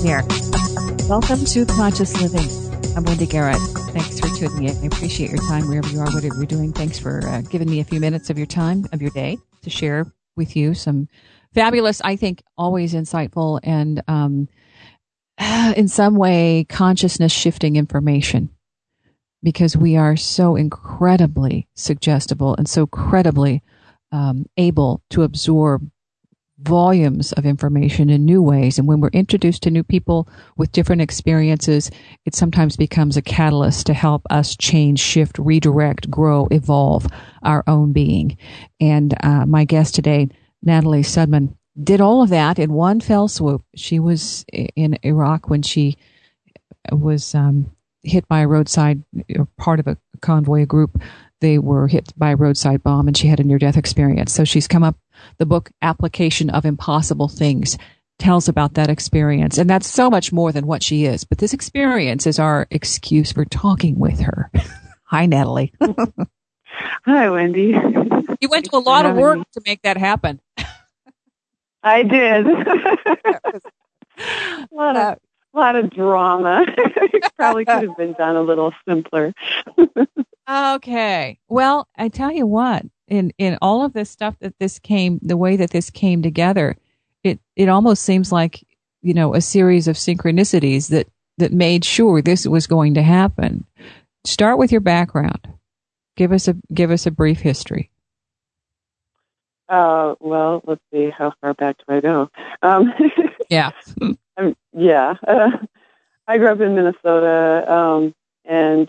there. Welcome to Conscious Living. I'm Wendy Garrett. Thanks for tuning in. I appreciate your time wherever you are, whatever you're doing. Thanks for giving me a few minutes of your time, of your day, to share with you some fabulous, I think, always insightful and in some way consciousness shifting information, because we are so incredibly suggestible and so credibly able to absorb volumes of information in new ways. And when we're introduced to new people with different experiences, it sometimes becomes a catalyst to help us change, shift, redirect, grow, evolve our own being. And my guest today, Natalie Sudman, did all of that in one fell swoop. She was in Iraq when she was hit by a roadside, part of a convoy group. They were hit by a roadside bomb, and she had a near-death experience. So she's come up, the book Application of Impossible Things tells about that experience. And that's so much more than what she is. But this experience is our excuse for talking with her. Hi, Natalie. Hi, Wendy. You went to a lot of work to make that happen. I did. a lot of drama. It probably could have been done a little simpler. Okay. Well, I tell you what, in all of this stuff that the way that this came together, it almost seems like, a series of synchronicities that made sure this was going to happen. Start with your background. Give us a brief history. Well, let's see, how far back do I go? Yeah. Yeah. I grew up in Minnesota, and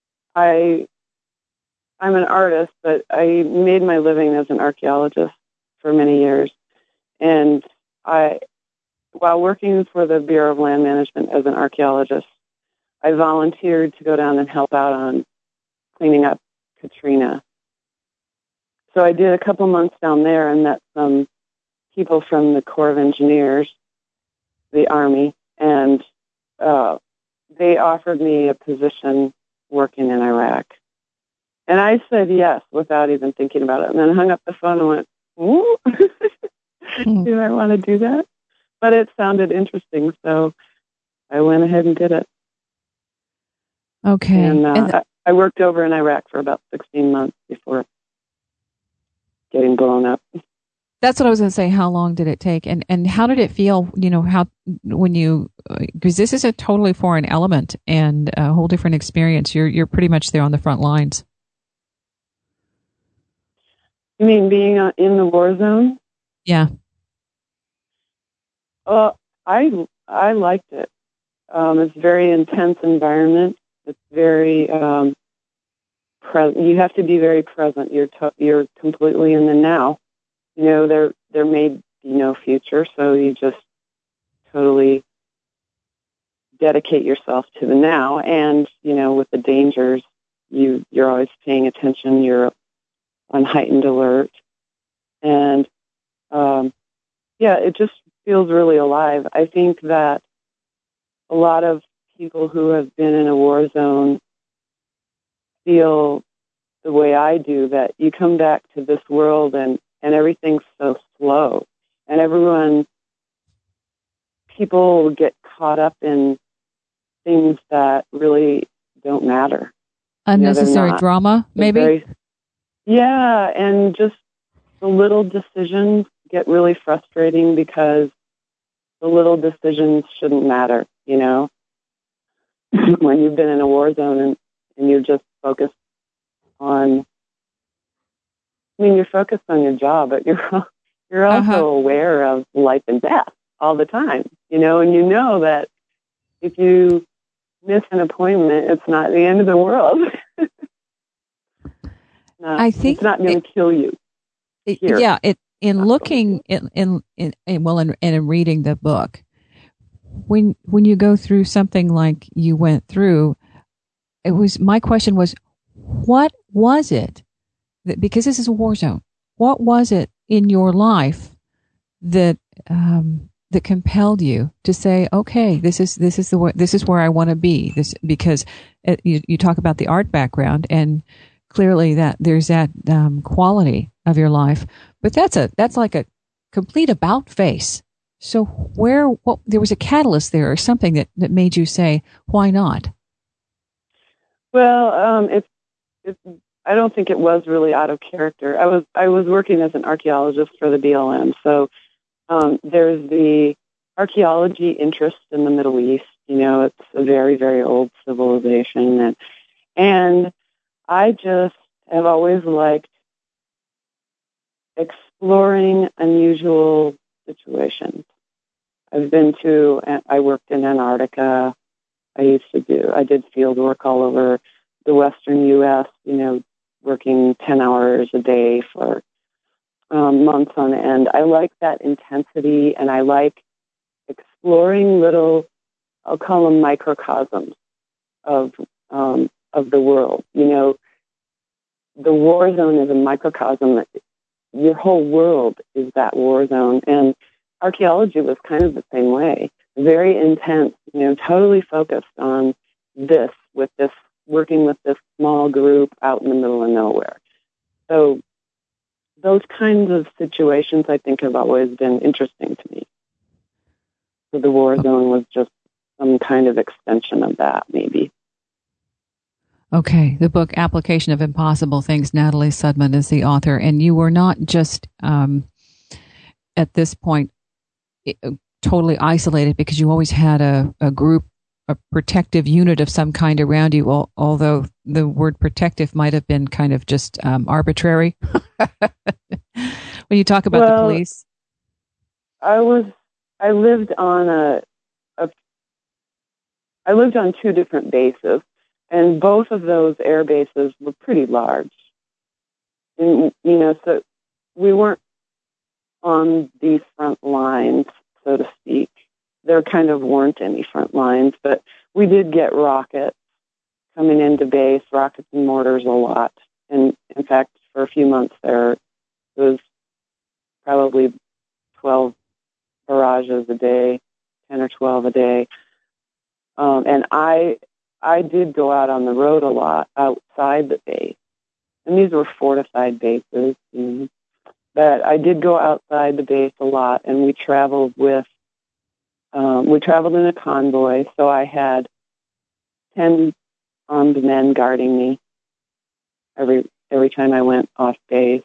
I'm an artist, but I made my living as an archaeologist for many years. And while working for the Bureau of Land Management as an archaeologist, I volunteered to go down and help out on cleaning up Katrina. So I did a couple months down there and met some people from the Corps of Engineers, the Army, and they offered me a position working in Iraq. And I said yes without even thinking about it. And then I hung up the phone and went, ooh, do I want to do that? But it sounded interesting, so I went ahead and did it. Okay. And I worked over in Iraq for about 16 months before getting blown up. That's what I was going to say. How long did it take? And how did it feel, because this is a totally foreign element and a whole different experience. You're pretty much there on the front lines. You mean being in the war zone? Yeah. I liked it. It's a very intense environment. It's very you have to be very present. You're completely in the now. There may be no future, so you just totally dedicate yourself to the now. And with the dangers, you're always paying attention. You're on heightened alert, and it just feels really alive. I think that a lot of people who have been in a war zone feel the way I do, that you come back to this world and everything's so slow, and people get caught up in things that really don't matter. Unnecessary drama, maybe? Yeah, and just the little decisions get really frustrating because the little decisions shouldn't matter, when you've been in a war zone and you're just focused on, you're focused on your job, but you're also aware of life and death all the time, and that if you miss an appointment, it's not the end of the world. I think it's not going to kill you. In looking in reading the book, when you go through something like you went through, my question was, what was it that, because this is a war zone, what was it in your life that compelled you to say, okay, this is where I want to be? Because you talk about the art background, and clearly that there's that quality of your life, but that's like a complete about face So there was a catalyst there or something that made you say, why not? Well, I don't think it was really out of character. I was working as an archaeologist for the BLM, so there's the archaeology interest in the Middle East. You know, it's a very, very old civilization, and I just have always liked exploring unusual situations. I worked in Antarctica. I did field work all over the western U.S., you know, working 10 hours a day for months on end. I like that intensity, and I like exploring little, I'll call them microcosms of the world. You know, the war zone is a microcosm. Your whole world is that war zone, and archaeology was kind of the same way. Very intense, you know, totally focused on this, working with this small group out in the middle of nowhere. So those kinds of situations, I think, have always been interesting to me. So the war zone was just some kind of extension of that, maybe. Okay. The book, Application of Impossible Things, Natalie Sudman is the author. And you were not just, at this point, totally isolated, because you always had a group, a protective unit of some kind around you, although the word protective might have been kind of just arbitrary. When you talk about the police. I lived on I lived on two different bases, and both of those air bases were pretty large. And, you know, so we weren't on the front lines, so to speak. There kind of weren't any front lines, but we did get rockets coming into base, rockets and mortars a lot. And in fact, for a few months there was probably 12 barrages a day, 10 or 12 a day. And I did go out on the road a lot outside the base. And these were fortified bases. But I did go outside the base a lot, and we traveled in a convoy, so I had 10 armed men guarding me every time I went off base.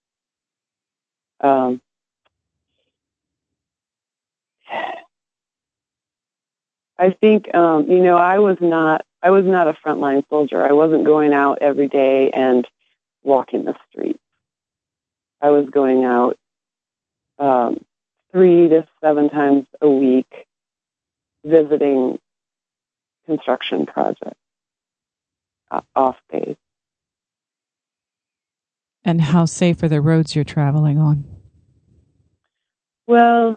I think, you know, I was not a frontline soldier. I wasn't going out every day and walking the streets. I was going out 3 to 7 times a week, visiting construction projects off base. And how safe are the roads you're traveling on? Well,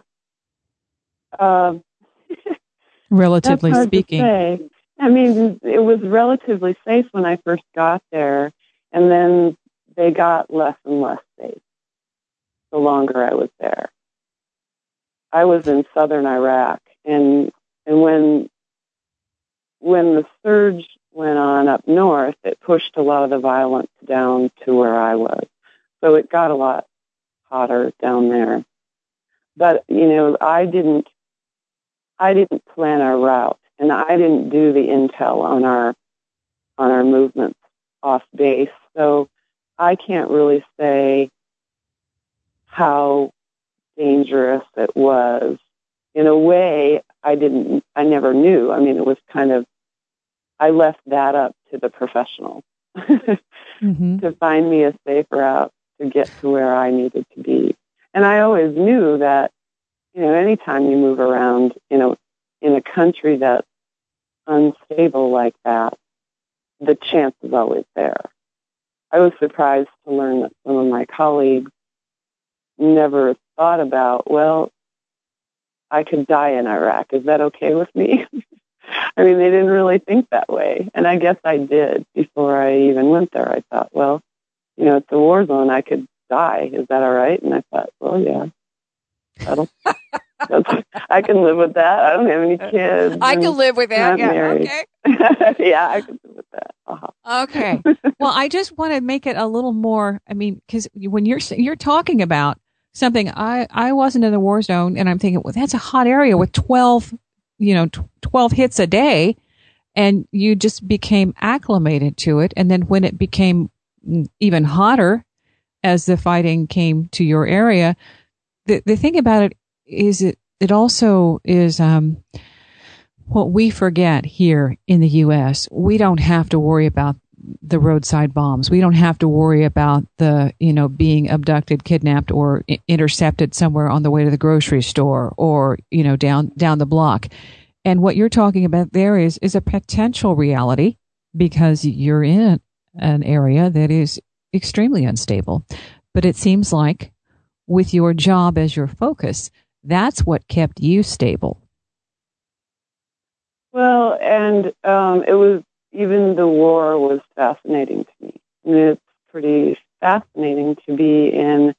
relatively speaking. I mean, it was relatively safe when I first got there, and then they got less and less safe the longer I was there. I was in southern Iraq, and when the surge went on up north, it pushed a lot of the violence down to where I was. So it got a lot hotter down there. But, you know, I didn't plan our route, and I didn't do the intel on our movements off base. So I can't really say how dangerous it was. In a way, I never knew. I mean, it was kind of, I left that up to the professional to find me a safe route to get to where I needed to be. And I always knew that, you know, anytime you move around, you know, in a country that's unstable like that, the chance is always there. I was surprised to learn that some of my colleagues never thought about, well, I could die in Iraq. Is that okay with me? I mean, they didn't really think that way. And I guess I did before I even went there. I thought, well, you know, it's a war zone. I could die. Is that all right? And I thought, well, yeah, I can live with that. I don't have any kids. I can live with that. Yeah. Married. Okay. Yeah, I can live with that. Uh-huh. Okay. Well, I just want to make it a little more, I mean, because when you're talking about something. I wasn't in the war zone, and I'm thinking, well, that's a hot area with 12, 12 hits a day, and you just became acclimated to it. And then when it became even hotter as the fighting came to your area, the thing about it is it also is what we forget here in the U.S. We don't have to worry about the roadside bombs. We don't have to worry about the, being abducted, kidnapped, or intercepted somewhere on the way to the grocery store or, down the block. And what you're talking about there is a potential reality because you're in an area that is extremely unstable. But it seems like with your job as your focus, that's what kept you stable. Well, and it was, even the war was fascinating to me. I mean, it's pretty fascinating to be in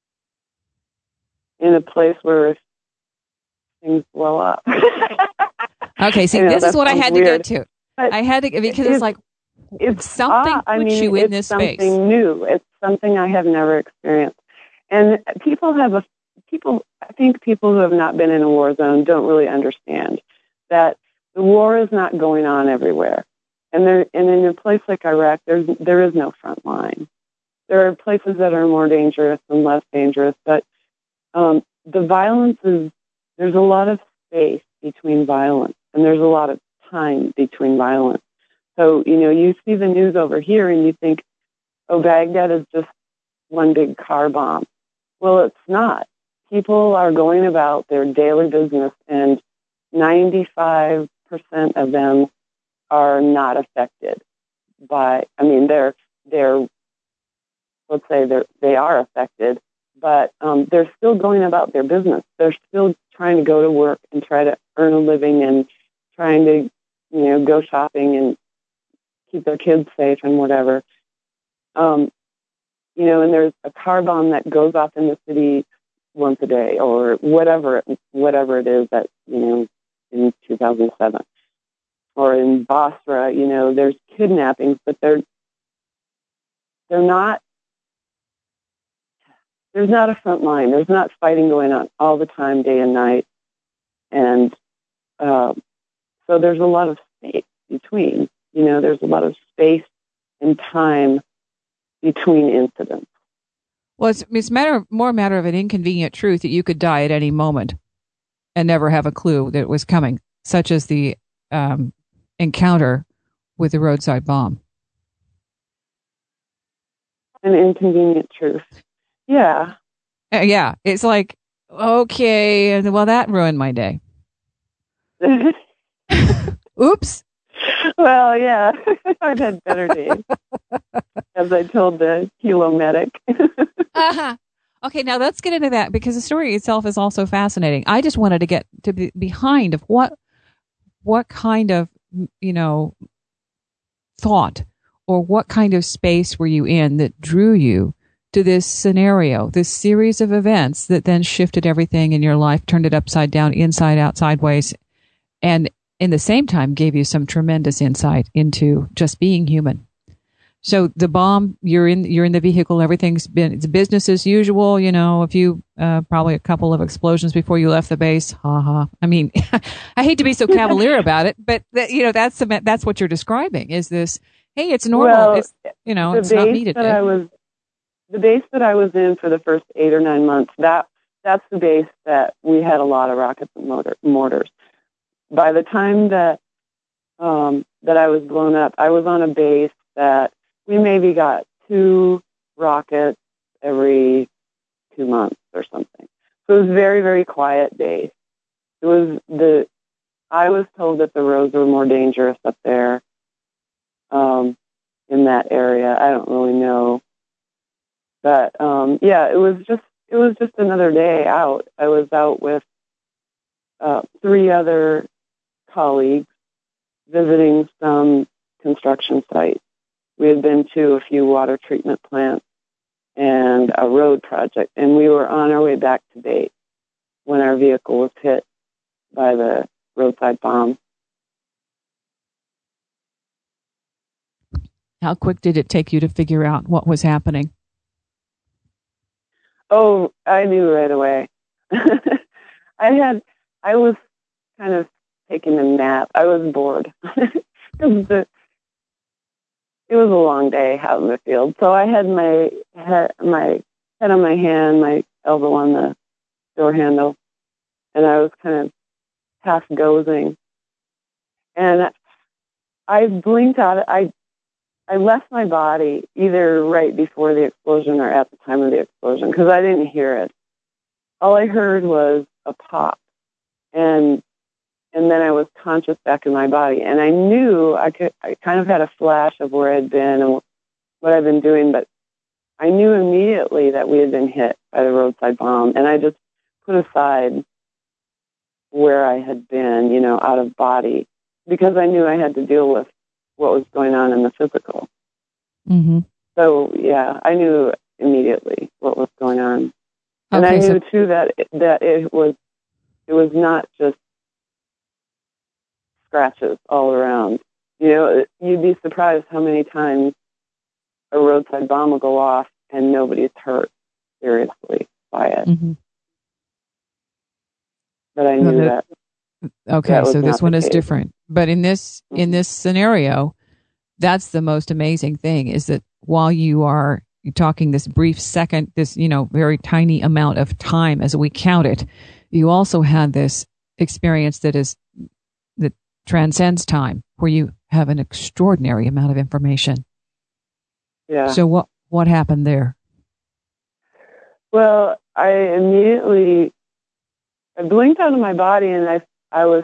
a place where things blow up. Okay, see, this is what I had weird. to get to. But I had to, because it's like, something puts you in this space. It's something new. It's something I have never experienced. And I think people who have not been in a war zone don't really understand that the war is not going on everywhere. And in a place like Iraq, there is no front line. There are places that are more dangerous and less dangerous, but the violence there's a lot of space between violence, and there's a lot of time between violence. So, you see the news over here and you think, oh, Baghdad is just one big car bomb. Well, it's not. People are going about their daily business, and 95% of them are not affected by, they are affected, but they're still going about their business. They're still trying to go to work and try to earn a living and trying to, go shopping and keep their kids safe and whatever. And there's a car bomb that goes off in the city once a day or whatever it is that, in 2007. Or in Basra, there's kidnappings, but they're not, there's not a front line. There's not fighting going on all the time, day and night. And so there's a lot of space between, there's a lot of space and time between incidents. Well, it's more a matter of an inconvenient truth that you could die at any moment and never have a clue that it was coming, such as the encounter with the roadside bomb. An inconvenient truth. Yeah. Yeah. It's like, okay, well, that ruined my day. Oops. Well, yeah, I've had better days, as I told the Hilo medic. Uh-huh. Okay, now let's get into that because the story itself is also fascinating. I just wanted to get to be behind of what kind of, thought or what kind of space were you in that drew you to this scenario, this series of events that then shifted everything in your life, turned it upside down, inside out, sideways, and in the same time gave you some tremendous insight into just being human. So the bomb, you're in the vehicle, it's business as usual, a few, probably a couple of explosions before you left the base. Ha ha. I mean, I hate to be so cavalier about it, but that's what you're describing is this, hey, it's normal. Well, it's not me today. The base that I was in for the first 8 or 9 months, that's the base that we had a lot of rockets and mortars. By the time that I was blown up, I was on a base that we maybe got 2 rockets every 2 months or something. So it was very, very quiet base. I was told that the roads were more dangerous up there in that area. I don't really know. But it was just another day out. I was out with 3 other colleagues visiting some construction sites. We had been to a few water treatment plants and a road project, and we were on our way back to base when our vehicle was hit by the roadside bomb. How quick did it take you to figure out what was happening? Oh, I knew right away. I was kind of taking a nap. I was bored. It was a long day out in the field. So I had my head on my hand, my elbow on the door handle, and I was kind of half dozing. And I blinked out. I left my body either right before the explosion or at the time of the explosion because I didn't hear it. All I heard was a pop, and then I was conscious back in my body, and I knew I kind of had a flash of where I'd been and what I'd been doing, but I knew immediately that we had been hit by the roadside bomb, and I just put aside where I had been, out of body, because I knew I had to deal with what was going on in the physical. Mm-hmm. So, yeah, I knew immediately what was going on. And I knew, too, that it was not just scratches all around. You'd be surprised how many times a roadside bomb will go off and nobody's hurt seriously by it. Mm-hmm. But I knew that. Okay, so this one is different. But in this scenario, that's the most amazing thing, is that while you're talking this brief second, this, very tiny amount of time as we count it, you also had this experience that transcends time, where you have an extraordinary amount of information. Yeah. So what happened there? Well, I blinked out of my body, and I was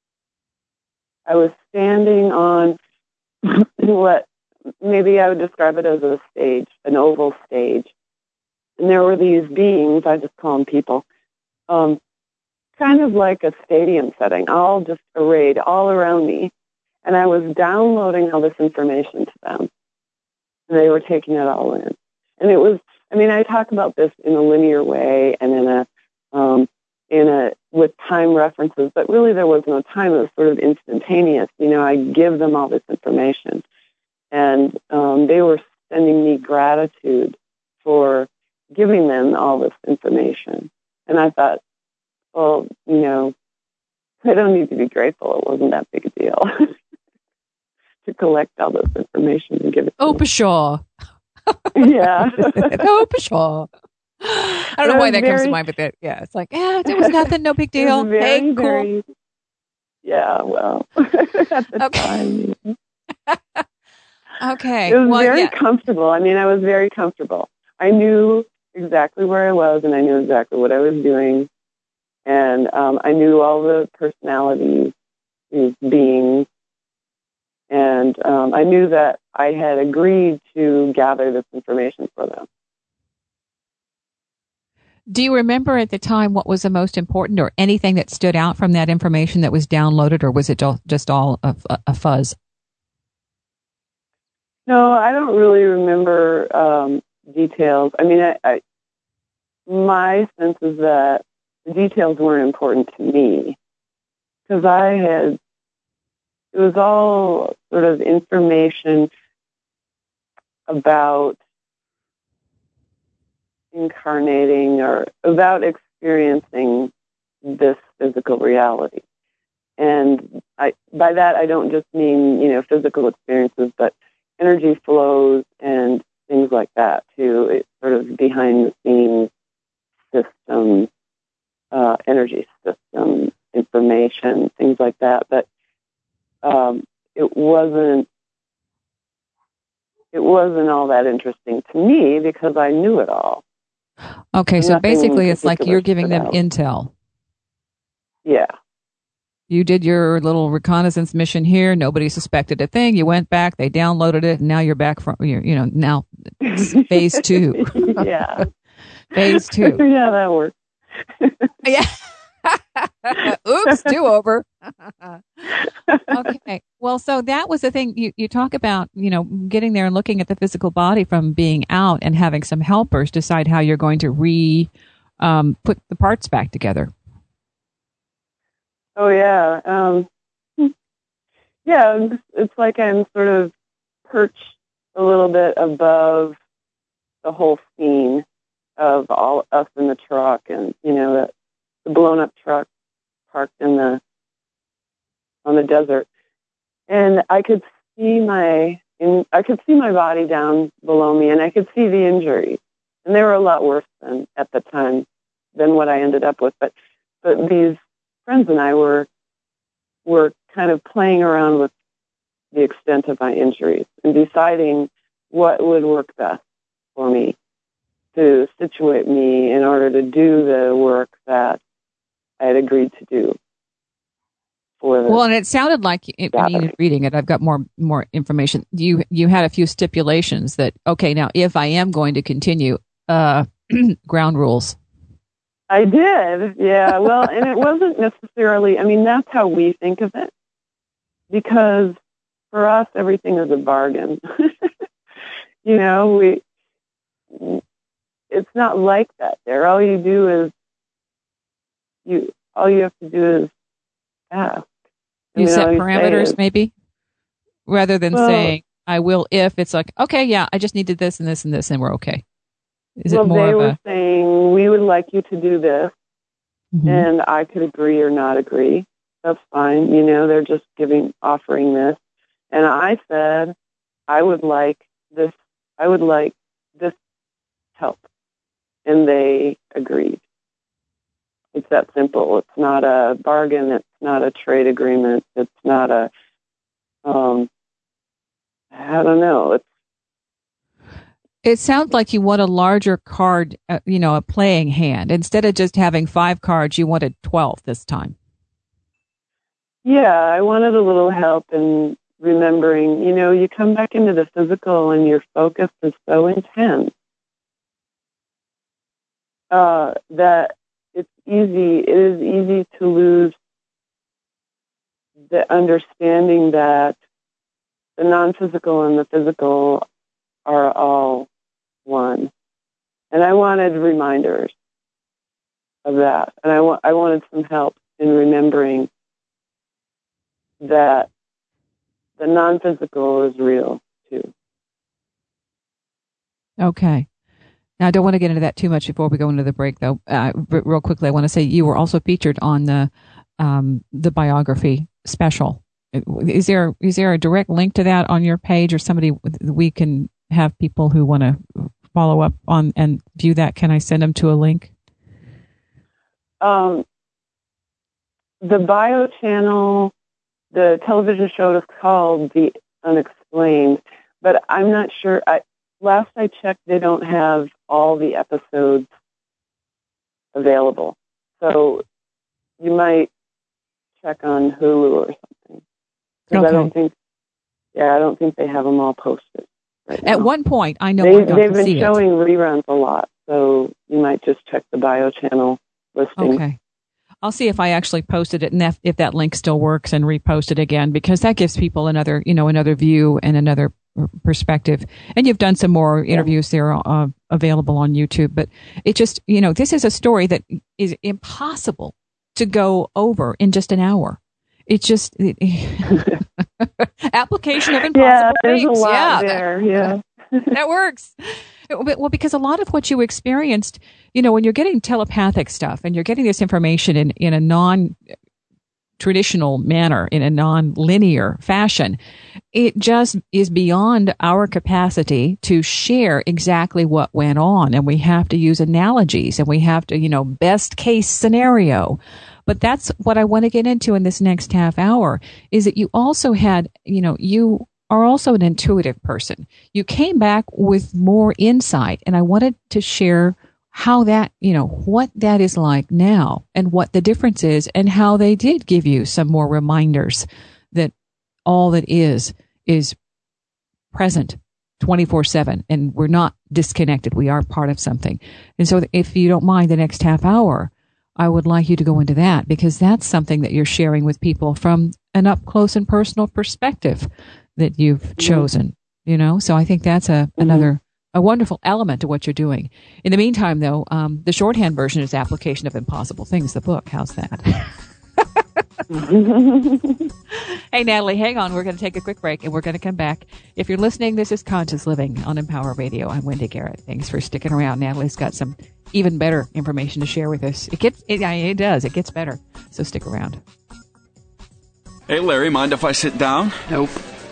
standing on what maybe I would describe it as a stage, an oval stage. And there were these beings, I just call them people, kind of like a stadium setting, all just arrayed all around me. And I was downloading all this information to them. And they were taking it all in. And it was, I talk about this in a linear way and with time references, but really there was no time. It was sort of instantaneous. I give them all this information. And they were sending me gratitude for giving them all this information. And I thought, well, I don't need to be grateful. It wasn't that big a deal to collect all this information and give it to Pshaw. Yeah. Pshaw. I don't know why that comes to mind, but it's like, it was nothing, no big deal. Very, cool. Very, yeah, well, at the time. Okay. It was very comfortable. I was very comfortable. I knew exactly where I was, and I knew exactly what I was doing. And I knew all the personalities, these beings. And I knew that I had agreed to gather this information for them. Do you remember at the time what was the most important, or anything that stood out from that information that was downloaded, or was it just all a fuzz? No, I don't really remember details. My sense is that the details weren't important to me, because it was all sort of information about incarnating or about experiencing this physical reality. And by that, I don't just mean, physical experiences, but energy flows and things like that too. It's sort of behind the scenes system, energy system information, things like that. But it wasn't all that interesting to me because I knew it all. Okay, so basically it's like you're giving them intel. Yeah. You did your little reconnaissance mission here. Nobody suspected a thing. You went back. They downloaded it, and now you're back from. Now it's phase 2. Yeah. Phase 2. Yeah, that works. Yeah. Oops, do-over. Okay. Well, so that was the thing. You talk about, getting there and looking at the physical body from being out and having some helpers decide how you're going to put the parts back together. Oh, yeah. Yeah, it's like I'm sort of perched a little bit above the whole scene. of all us in the truck, and the blown up truck parked on the desert, and I could see my body down below me, and I could see the injuries, and they were a lot worse than at the time than what I ended up with. But these friends and I were kind of playing around with the extent of my injuries and deciding what would work best for me to situate me in order to do the work that I had agreed to do. Well, and it sounded like, reading it, I've got more information. You had a few stipulations that, okay, now if I am going to continue, ground rules. I did, yeah. Well, and it wasn't necessarily, that's how we think of it, because for us, everything is a bargain. It's not like that there. All you have to do is ask. You set parameters, maybe, rather than saying, I will if. It's like, okay, yeah, I just needed this and this and this, and we're okay. Is it more they were saying, we would like you to do this, and I could agree or not agree. That's fine. They're just offering this. And I said, I would like this help. And they agreed. It's that simple. It's not a bargain. It's not a trade agreement. It's not I don't know. It sounds like you want a larger card, a playing hand. Instead of just having 5 cards, you wanted 12 this time. Yeah, I wanted a little help in remembering, you come back into the physical and your focus is so intense that it is easy to lose the understanding that the non-physical and the physical are all one. And I wanted reminders of that. And I wanted some help in remembering that the non-physical is real, too. Okay. Now, I don't want to get into that too much before we go into the break, though. Real quickly, I want to say you were also featured on the biography special. Is there a direct link to that on your page, or somebody we can have people who want to follow up on and view that? Can I send them to a link? The bio channel, the television show is called The Unexplained, but I'm not sure. Last I checked, they don't have all the episodes available. So you might check on Hulu or something. Because okay. I don't think they have them all posted right now. At one point, I know they've been showing reruns a lot, so you might just check the bio channel listing. Okay. I'll see if I actually posted it and if that link still works, and repost it again, because that gives people another view and another perspective. And you've done some more interviews there available on YouTube, but it just, this is a story that is impossible to go over in just an hour. It's just application of impossible there's things. A lot there. Yeah. That works. Well, because a lot of what you experienced, when you're getting telepathic stuff and you're getting this information in a non-traditional manner, in a non-linear fashion, it just is beyond our capacity to share exactly what went on. And we have to use analogies, and we have to, best case scenario. But that's what I want to get into in this next half hour, is that you also had, you are also an intuitive person. You came back with more insight, and I wanted to share how that, what that is like now, and what the difference is, and how they did give you some more reminders that all that is present 24/7, and we're not disconnected. We are part of something. And so if you don't mind the next half hour, I would like you to go into that, because that's something that you're sharing with people from an up close and personal perspective that you've chosen, So I think that's another wonderful element to what you're doing. In the meantime, though, the shorthand version is Application of Impossible Things, the book. How's that? Hey, Natalie, hang on. We're going to take a quick break, and we're going to come back. If you're listening, this is Conscious Living on Empower Radio. I'm Wendy Garrett. Thanks for sticking around. Natalie's got some even better information to share with us. It does. It gets better. So stick around. Hey, Larry, mind if I sit down? Nope.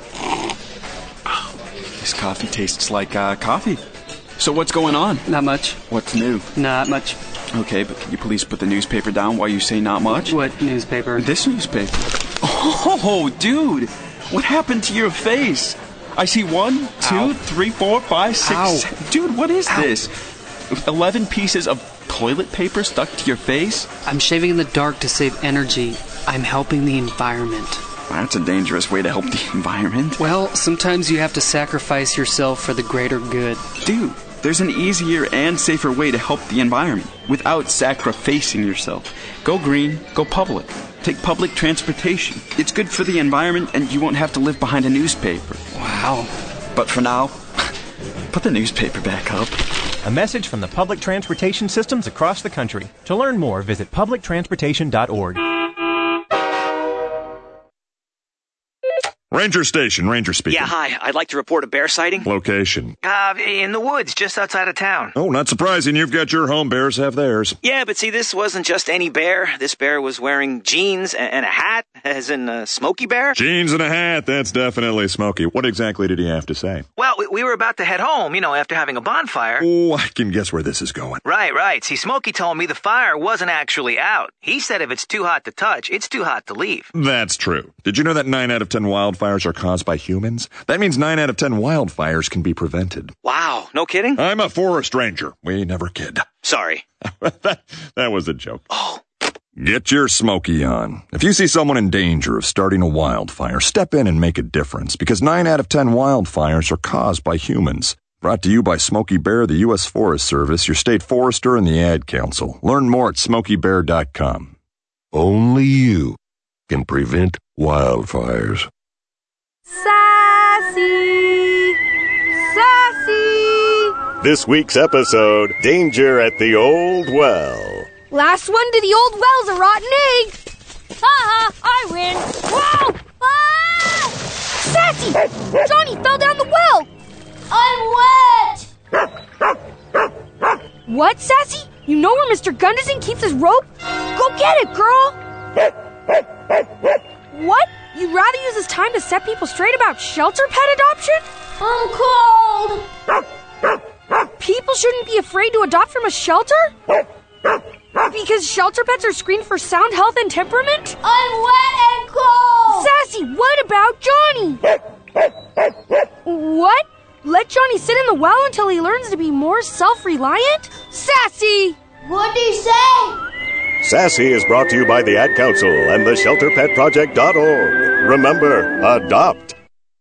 This coffee tastes like coffee. So what's going on? Not much. What's new? Not much. Okay, but can you please put the newspaper down while you say not much? What newspaper? This newspaper. Oh, dude! What happened to your face? I see 1, 2, 3, 4, 5, 6. Ow. Dude, what is Ow. this? 11 pieces of toilet paper stuck to your face? I'm shaving in the dark to save energy. I'm helping the environment. That's a dangerous way to help the environment. Well, sometimes you have to sacrifice yourself for the greater good. Dude, there's an easier and safer way to help the environment without sacrificing yourself. Go green, go public. Take public transportation. It's good for the environment and you won't have to live behind a newspaper. Wow. But for now, put the newspaper back up. A message from the public transportation systems across the country. To learn more, visit publictransportation.org. Ranger Station, Ranger speaking. Yeah, hi. I'd like to report a bear sighting. Location. In the woods, just outside of town. Oh, not surprising. You've got your home. Bears have theirs. Yeah, but see, this wasn't just any bear. This bear was wearing jeans and a hat, as in Smokey Bear. Jeans and a hat. That's definitely Smokey. What exactly did he have to say? Well, we were about to head home, after having a bonfire. Oh, I can guess where this is going. Right. See, Smokey told me the fire wasn't actually out. He said if it's too hot to touch, it's too hot to leave. That's true. Did you know that 9 out of 10 wildfires are caused by humans? That means 9 out of 10 wildfires can be prevented. Wow, no kidding? I'm a forest ranger. We never kid. Sorry. that was a joke. Oh. Get your Smokey on. If you see someone in danger of starting a wildfire, step in and make a difference, because 9 out of 10 wildfires are caused by humans. Brought to you by Smokey Bear, the U.S. Forest Service, your state forester, and the Ad Council. Learn more at smokeybear.com. Only you can prevent wildfires. Sassy! Sassy! This week's episode, Danger at the Old Well. Last one to the old well's a rotten egg. Ha! I win. Whoa! Ah! Sassy! Johnny fell down the well. I'm wet. What, Sassy? You know where Mr. Gunderson keeps his rope? Go get it, girl. What? You'd rather use this time to set people straight about shelter pet adoption? I'm cold. People shouldn't be afraid to adopt from a shelter? Because shelter pets are screened for sound health and temperament? I'm wet and cold. Sassy, what about Johnny? What? Let Johnny sit in the well until he learns to be more self-reliant? Sassy! What'd he say? Sassy is brought to you by the Ad Council and the ShelterPetProject.org. Remember, adopt.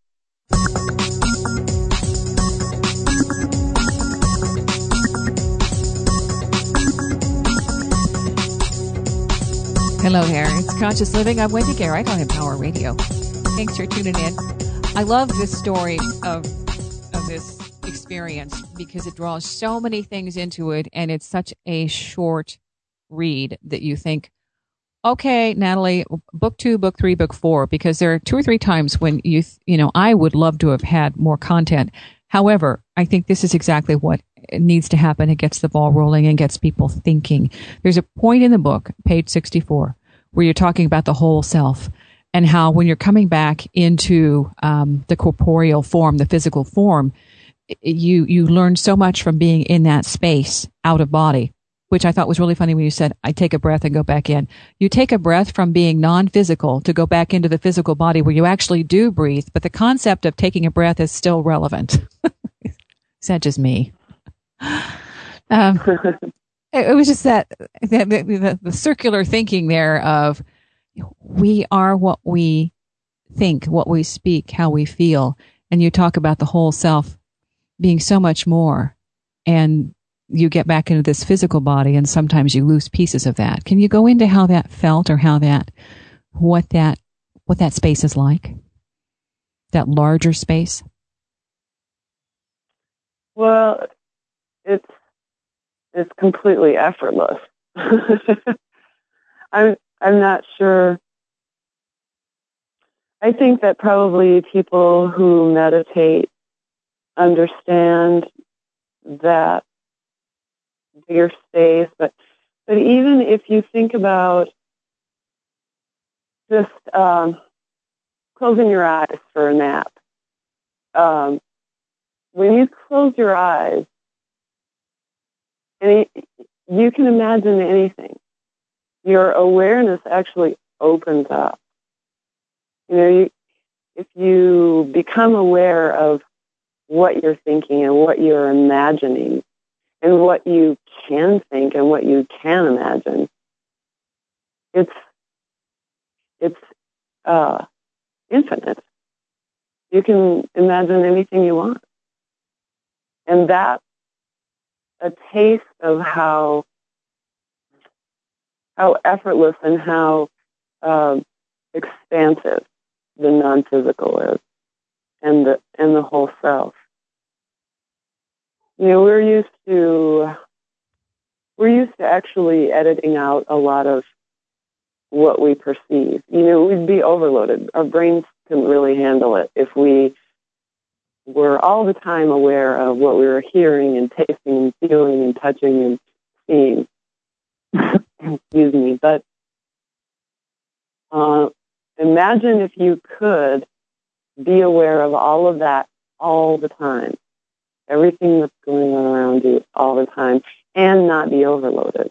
Hello there. It's Conscious Living. I'm Wendy Garrett on Empower Radio. Thanks for tuning in. I love this story of this experience because it draws so many things into it, and it's such a short read that you think, okay, Natalie, book 2, book 3, book 4, because there are 2 or 3 times when I would love to have had more content. However, I think this is exactly what needs to happen. It gets the ball rolling and gets people thinking. There's a point in the book, page 64, where you're talking about the whole self and how when you're coming back into the corporeal form, the physical form, you learn so much from being in that space out of body, which I thought was really funny when you said, I take a breath and go back in. You take a breath from being non-physical to go back into the physical body where you actually do breathe, but the concept of taking a breath is still relevant. Is that just me? It was just that the circular thinking there of we are what we think, what we speak, how we feel. And you talk about the whole self being so much more. And you get back into this physical body and sometimes you lose pieces of that. Can you go into how that felt or what that space is like? That larger space? Well, it's completely effortless. I'm not sure I think that probably people who meditate understand that bigger space, but even if you think about just closing your eyes for a nap, when you close your eyes, you can imagine anything. Your awareness actually opens up. If you become aware of what you're thinking and what you're imagining and what you can think and what you can imagine, it's infinite. You can imagine anything you want. And that's a taste of how effortless and how expansive the non-physical is, and the whole self. We're used to actually editing out a lot of what we perceive. We'd be overloaded. Our brains couldn't really handle it if we were all the time aware of what we were hearing and tasting and feeling and touching and seeing. Excuse me. But imagine if you could be aware of all of that all the time, everything that's going on around you all the time, and not be overloaded.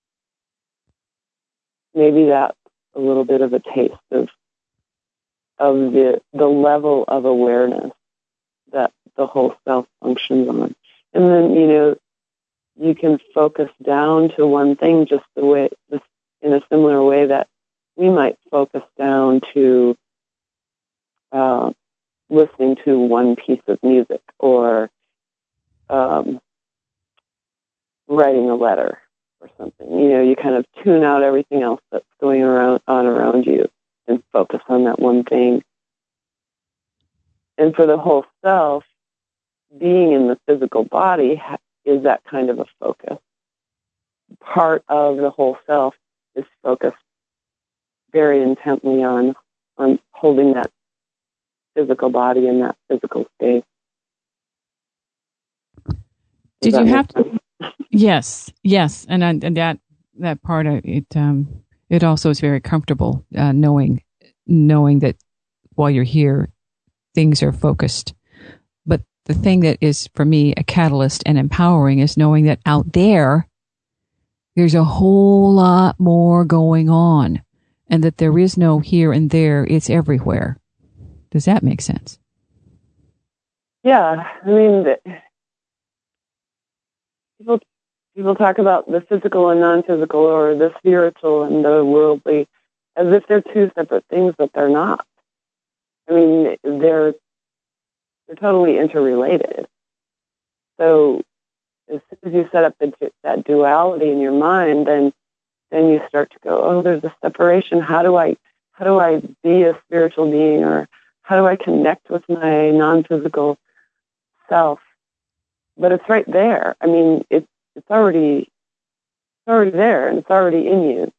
Maybe that's a little bit of a taste of the level of awareness that the whole self functions on. And then, you can focus down to one thing just in a similar way that we might focus down to listening to one piece of music or writing a letter or something. You kind of tune out everything else that's going around you and focus on that one thing. And for the whole self, being in the physical body is that kind of a focus. Part of the whole self is focused very intently on holding that physical body in that physical space. Did you have to? Yes, and that part of it. It also is very comfortable knowing that while you're here, things are focused. But the thing that is for me a catalyst and empowering is knowing that out there's a whole lot more going on, and that there is no here and there; it's everywhere. Does that make sense? Yeah, I mean, people talk about the physical and non-physical, or the spiritual and the worldly, as if they're two separate things, but they're not. I mean, they're totally interrelated. So as soon as you set up that duality in your mind, then you start to go, oh, there's a separation. How do I be a spiritual being, or how do I connect with my non-physical self? But it's right there. I mean, it's already there, and it's already in you.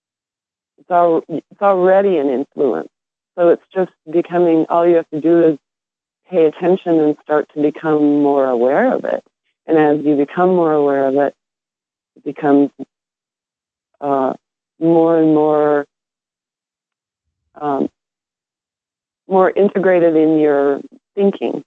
It's already an influence. So it's just becoming, all you have to do is pay attention and start to become more aware of it. And as you become more aware of it, it becomes more and more more integrated in your thinking.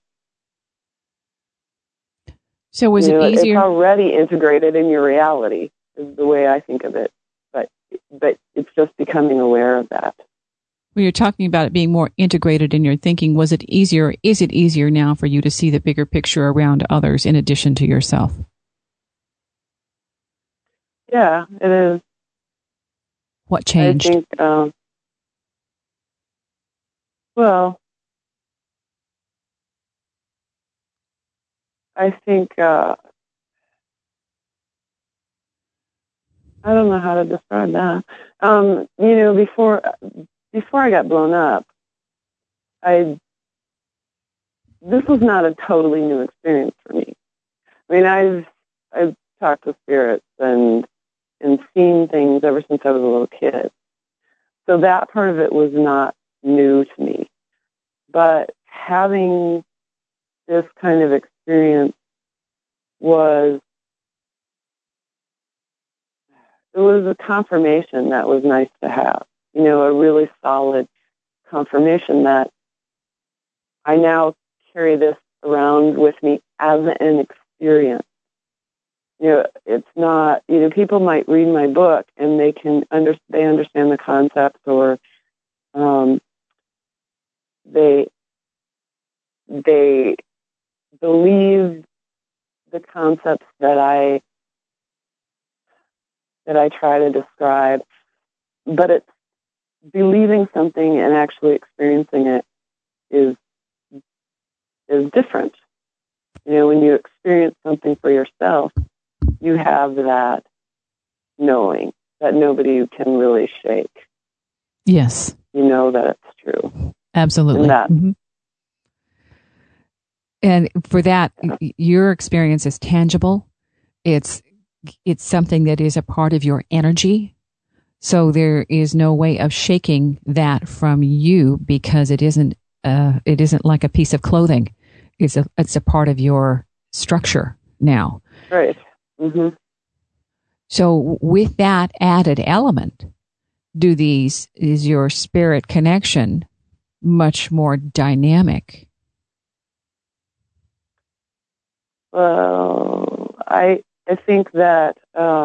So was it easier? It's already integrated in your reality, is the way I think of it. But it's just becoming aware of that. Well, you're talking about it being more integrated in your thinking. Was it easier? Is it easier now for you to see the bigger picture around others in addition to yourself? Yeah, it is. What changed? I think, I don't know how to describe that. Before I got blown up, this was not a totally new experience for me. I mean, I've talked to spirits and seen things ever since I was a little kid. So that part of it was not new to me. But having this kind of experience was a confirmation that was nice to have. You know, a really solid confirmation that I now carry this around with me as an experience. You know, it's not, you know, people might read my book and they understand the concepts, or they believe the concepts that I try to describe, but it's believing something and actually experiencing it is different. You know, when you experience something for yourself, you have that knowing that nobody can really shake. Yes. You know that it's true. Absolutely. And for that, your experience is tangible. It's something that is a part of your energy. So there is no way of shaking that from you, because it isn't like a piece of clothing. It's a part of your structure now. Right. Mm-hmm. So with that added element, is your spirit connection much more dynamic? Well, I think that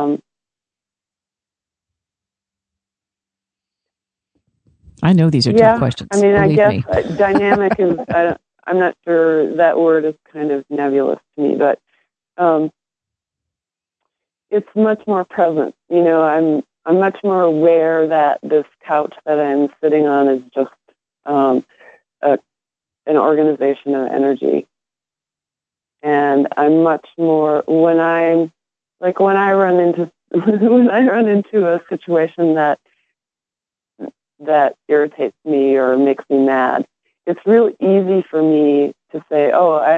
I know these are tough questions. I mean, I guess me. Dynamic is. I'm not sure, that word is kind of nebulous to me, but it's much more present. You know, I'm much more aware that this couch that I'm sitting on is just an organization of energy. And I'm much more, when I run into a situation that irritates me or makes me mad, it's real easy for me to say,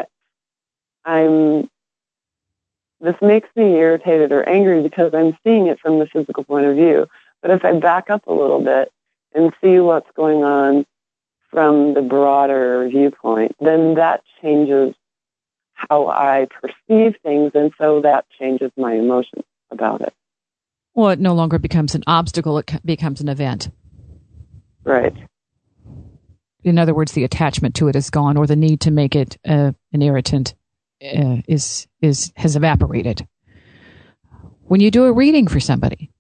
this makes me irritated or angry because I'm seeing it from the physical point of view. But if I back up a little bit and see what's going on from the broader viewpoint, then that changes how I perceive things, and so that changes my emotions about it. Well, it no longer becomes an obstacle, it becomes an event. Right. In other words, the attachment to it is gone, or the need to make it an irritant has evaporated. When you do a reading for somebody,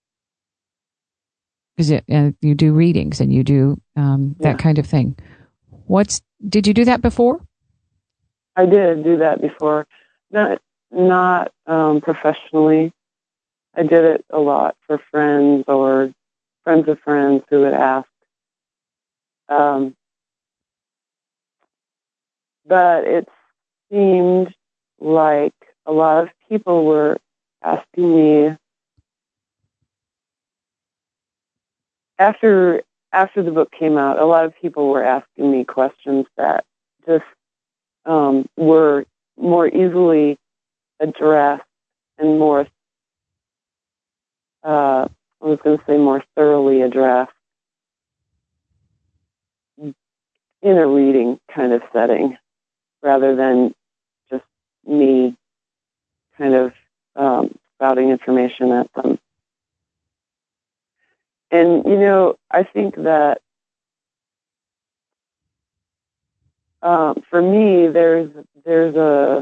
you do readings and you do that kind of thing. Did you do that before? I did do that before, not professionally. I did it a lot for friends or friends of friends who would ask. But it seemed like a lot of people were asking me after the book came out. A lot of people were asking me questions that just were more easily addressed and more thoroughly addressed in a reading kind of setting, rather than just me kind of spouting information at them. And, you know, I think that for me, there's a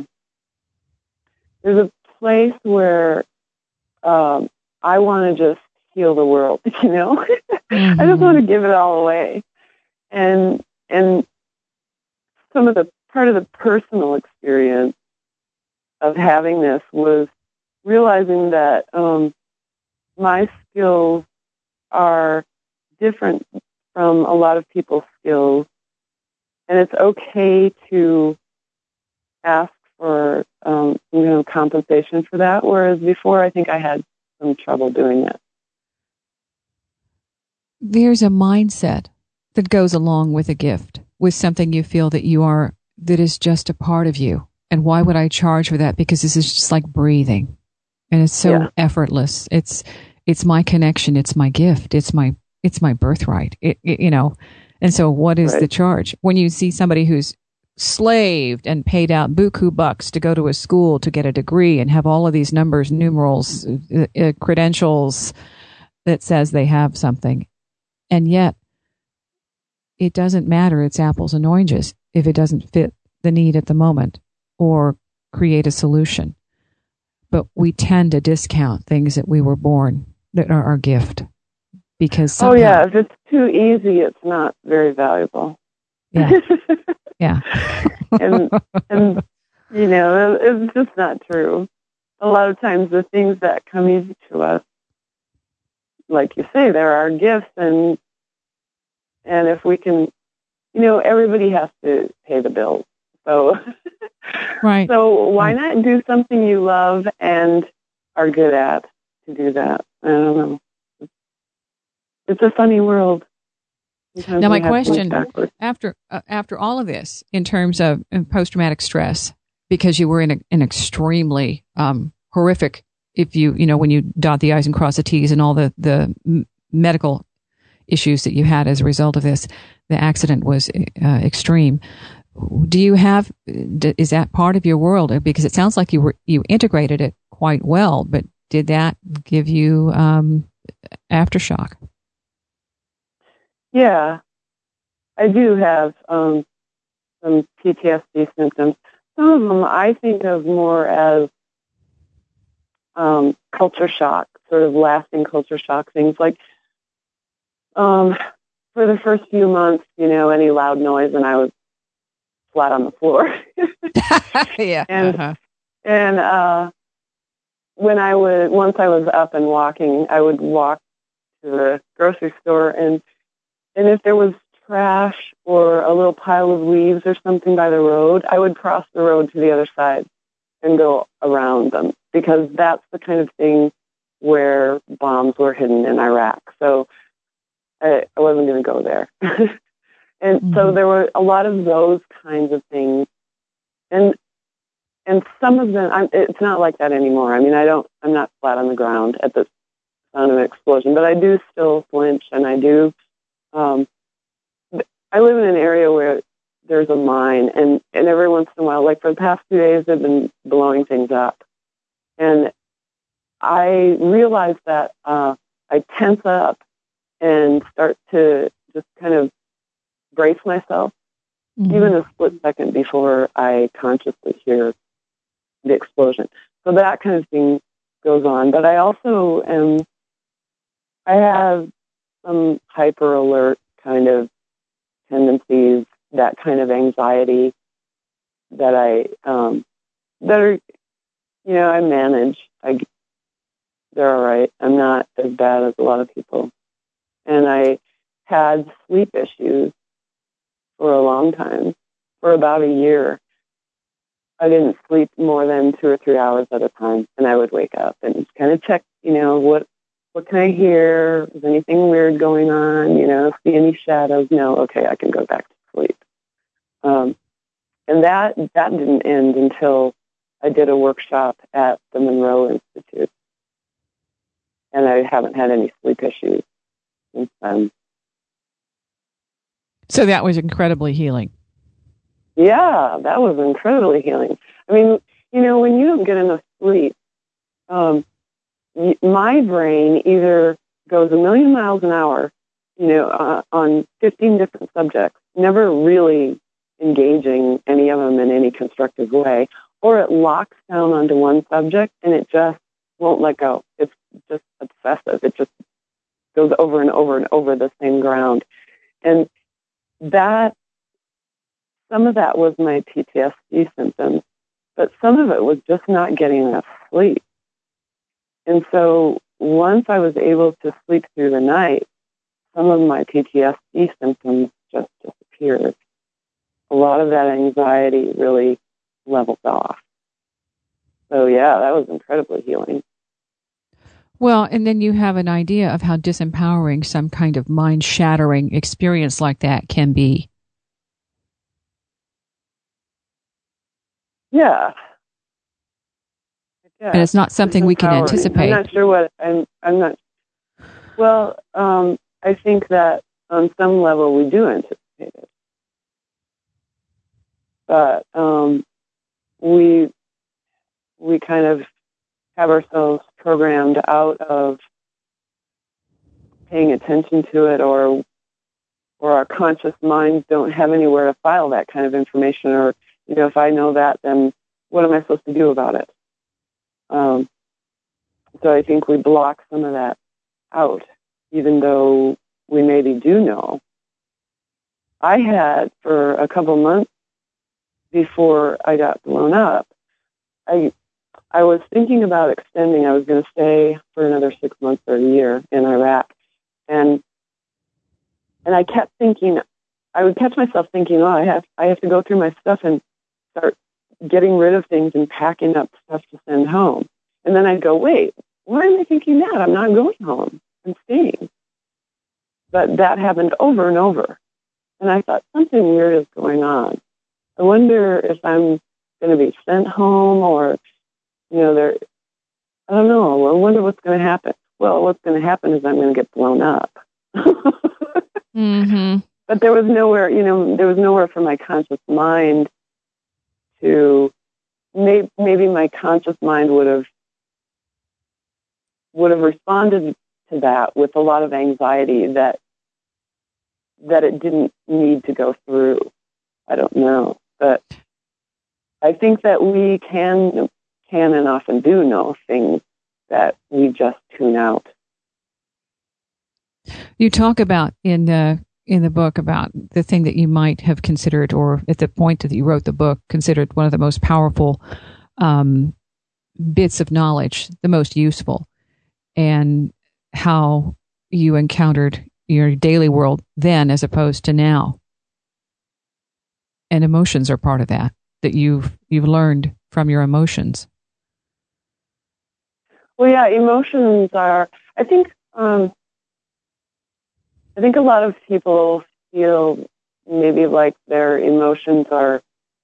place where I want to just heal the world, you know? Mm-hmm. I just want to give it all away. And part of the personal experience of having this was realizing that my skills are different from a lot of people's skills, and it's okay to ask for compensation for that, whereas before I think I had some trouble doing it. There's a mindset that goes along with a gift, with something you feel that is just a part of you. And why would I charge for that? Because this is just like breathing, and it's so effortless. It's my connection. It's my gift. It's my birthright. And so what is the charge? When you see somebody who's slaved and paid out buku bucks to go to a school to get a degree and have all of these numbers, numerals, credentials that says they have something, and yet it doesn't matter, it's apples and oranges if it doesn't fit the need at the moment or create a solution. But we tend to discount things that we were born, that are our gift. Because somehow, if it's too easy, it's not very valuable. Yeah. Yeah. and it's just not true. A lot of times the things that come easy to us, like you say, they're our gifts, and if we can, everybody has to pay the bills. So, right. So why not do something you love and are good at to do that? I don't know. It's a funny world. Sometimes now, my question, after all of this, in terms of post-traumatic stress, because you were in an extremely horrific, when you dot the I's and cross the T's and all the medical issues that you had as a result of this, the accident was extreme. Is that part of your world? Because it sounds like you integrated it quite well, but did that give you aftershock? Yeah, I do have some PTSD symptoms. Some of them I think of more as culture shock, sort of lasting culture shock things. Like for the first few months, any loud noise and I was flat on the floor. Yeah. And once I was up and walking, I would walk to the grocery store, and if there was trash or a little pile of leaves or something by the road, I would cross the road to the other side and go around them, because that's the kind of thing where bombs were hidden in Iraq. So I wasn't going to go there. And so there were a lot of those kinds of things. And some of them, it's not like that anymore. I mean, I'm not flat on the ground at the sound of an explosion, but I do still flinch, and I do. I live in an area where there's a mine, and every once in a while, like for the past 2 days, they've been blowing things up. And I realize that I tense up and start to just kind of brace myself, even a split second before I consciously hear the explosion. So that kind of thing goes on. But I also I have some hyper alert kind of tendencies, that kind of anxiety that I manage. They're all right. I'm not as bad as a lot of people. And I had sleep issues for a long time, for about a year. I didn't sleep more than 2 or 3 hours at a time, and I would wake up and kind of check, what can I hear? Is anything weird going on? See any shadows? No, okay, I can go back to sleep. And that didn't end until I did a workshop at the Monroe Institute, and I haven't had any sleep issues since then. So that was incredibly healing. Yeah, that was incredibly healing. I mean, when you don't get enough sleep, my brain either goes a million miles an hour, on 15 different subjects, never really engaging any of them in any constructive way, or it locks down onto one subject and it just won't let go. It's just obsessive. It just goes over and over and over the same ground. And some of that was my PTSD symptoms, but some of it was just not getting enough sleep. And so once I was able to sleep through the night, some of my PTSD symptoms just disappeared. A lot of that anxiety really leveled off. So yeah, that was incredibly healing. Well, and then you have an idea of how disempowering some kind of mind-shattering experience like that can be. Yeah. And it's not something we can anticipate. I'm not sure what I'm not. Well, I think that on some level, we do anticipate it. But we kind of have ourselves programmed out of paying attention to it, or our conscious minds don't have anywhere to file that kind of information. Or, if I know that, then what am I supposed to do about it? So I think we block some of that out, even though we maybe do know. I had, for a couple months before I got blown up, I was thinking about extending. I was going to stay for another 6 months or a year in Iraq. And I kept thinking, I would catch myself thinking, I have to go through my stuff and start getting rid of things and packing up stuff to send home. And then I'd go, wait, why am I thinking that? I'm not going home. I'm staying. But that happened over and over. And I thought, something weird is going on. I wonder if I'm going to be sent home, or, I don't know. I wonder what's going to happen. Well, what's going to happen is I'm going to get blown up. Mm-hmm. But there was nowhere for my conscious mind to, maybe my conscious mind would have responded to that with a lot of anxiety that it didn't need to go through. I don't know. But I think that we can and often do know things that we just tune out. You talk about in the book about the thing that you might have considered, or at the point that you wrote the book, considered one of the most powerful bits of knowledge, the most useful, and how you encountered your daily world then as opposed to now. And emotions are part of that you've learned from your emotions. Well, yeah, emotions are, I think a lot of people feel maybe like their emotions are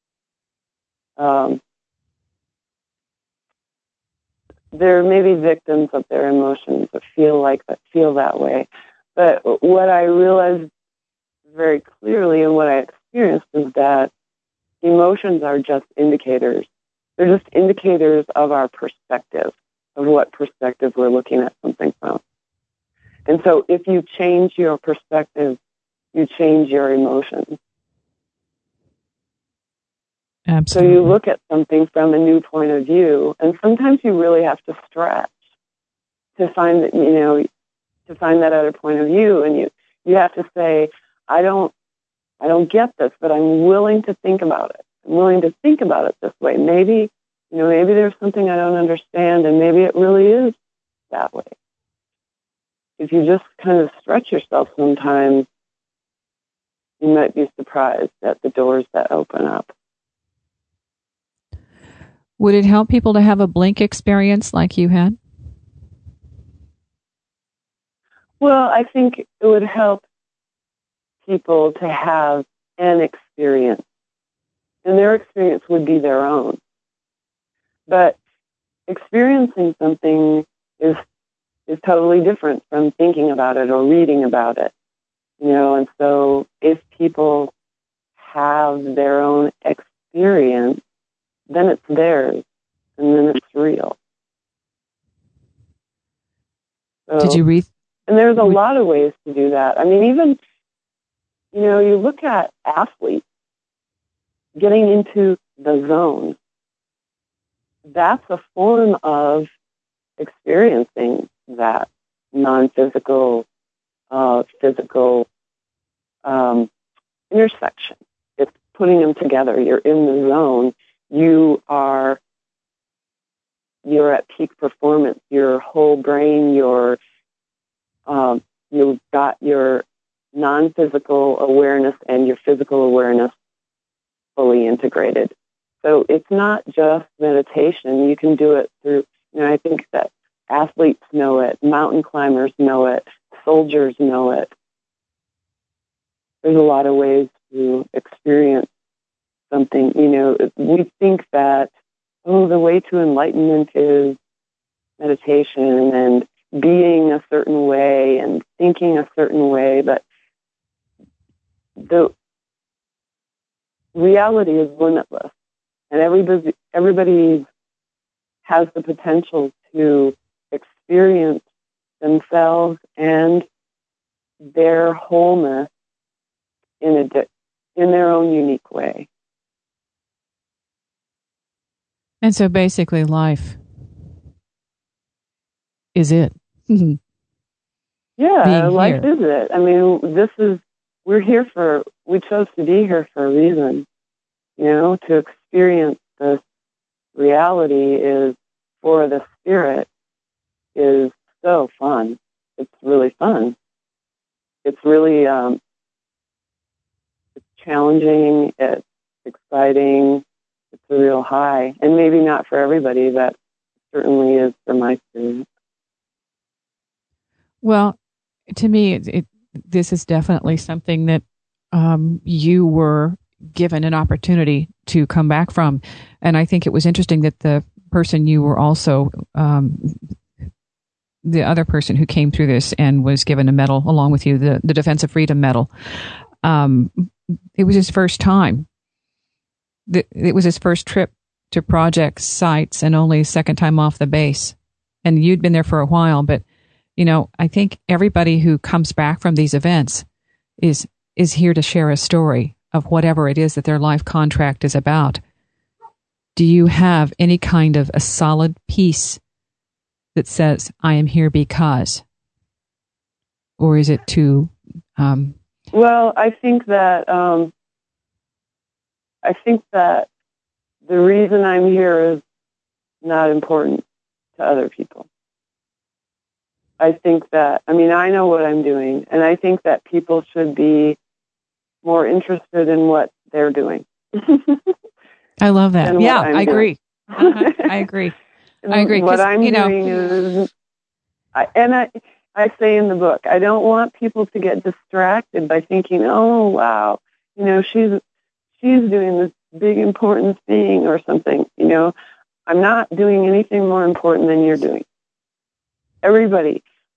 they're maybe victims of their emotions, or feel that way. But what I realized very clearly, and what I experienced, is that emotions are just indicators. They're just indicators of our perspective, of what perspective we're looking at something from. And so if you change your perspective, you change your emotions. Absolutely. So you look at something from a new point of view, and sometimes you really have to stretch to find that, to find that other point of view. And you have to say, I don't get this, but I'm willing to think about it. I'm willing to think about it this way. Maybe there's something I don't understand, and maybe it really is that way. If you just kind of stretch yourself sometimes, you might be surprised at the doors that open up. Would it help people to have a blink experience like you had? Well, I think it would help people to have an experience, and their experience would be their own. But experiencing something is totally different from thinking about it or reading about it, and so if people have their own experience, then it's theirs, and then it's real. So, did you read? And there's a lot of ways to do that. I mean, even, you look at athletes getting into the zone. That's a form of experiencing that non-physical, physical intersection. It's putting them together. You're in the zone. You're at peak performance. Your whole brain, you've got your non-physical awareness and your physical awareness fully integrated. So it's not just meditation. You can do it through, I think that athletes know it, mountain climbers know it, soldiers know it. There's a lot of ways to experience something. We think that, the way to enlightenment is meditation and being a certain way and thinking a certain way, but the reality is limitless, and everybody has the potential to experience themselves and their wholeness in their own unique way. And so basically life is it. Yeah, life is it. I mean, we chose to be here for a reason, to experience this reality is for the spirit is so fun. It's really fun. It's really, it's challenging. It's exciting. It's a real high. And maybe not for everybody. That certainly is for my experience. Well, to me, this is definitely something that you were given an opportunity to come back from. And I think it was interesting that the person you were also, the other person who came through this and was given a medal along with you, the Defense of Freedom Medal, it was his first time. It was his first trip to project sites and only his second time off the base. And you'd been there for a while, but I think everybody who comes back from these events is here to share a story of whatever it is that their life contract is about. Do you have any kind of a solid piece that says, I am here because? Or is it too... Well, I think that the reason I'm here is not important to other people. I think that, I know what I'm doing, and I think that people should be more interested in what they're doing. I love that. Yeah, I agree. I agree. I agree. What I'm doing is, I say in the book, I don't want people to get distracted by thinking, oh, wow, she's doing this big important thing or something. I'm not doing anything more important than you're doing. Everybody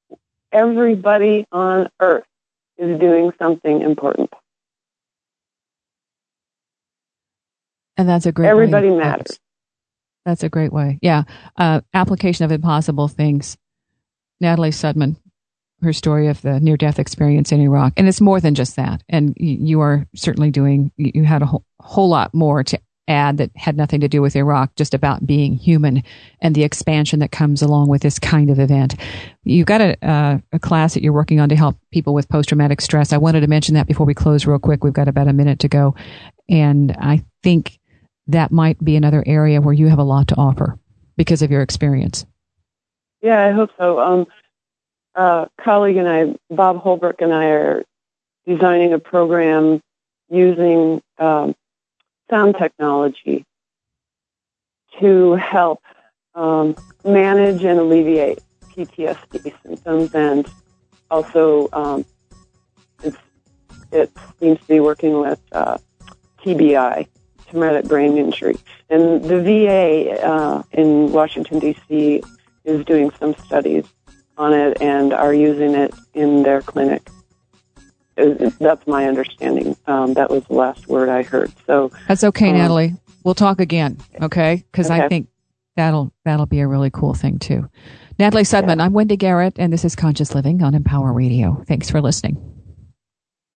on earth is doing something important. And that's a great Everybody matters. That's a great way. Yeah. Application of impossible things. Natalie Sudman, her story of the near-death experience in Iraq. And it's more than just that. And you are certainly you had a whole lot more to add that had nothing to do with Iraq, just about being human and the expansion that comes along with this kind of event. You've got a class that you're working on to help people with post-traumatic stress. I wanted to mention that before we close real quick. We've got about a minute to go. And I think that might be another area where you have a lot to offer because of your experience. Yeah, I hope so. A colleague and I, Bob Holbrook and I, are designing a program using sound technology to help manage and alleviate PTSD symptoms, and also it seems to be working with TBI, traumatic brain injury. And the VA in Washington, D.C. is doing some studies on it and are using it in their clinic. That's my understanding. That was the last word I heard. So that's okay, Natalie. We'll talk again, okay? Because I think that'll be a really cool thing too. Natalie Sudman, I'm Wendy Garrett, and this is Conscious Living on Empower Radio. Thanks for listening.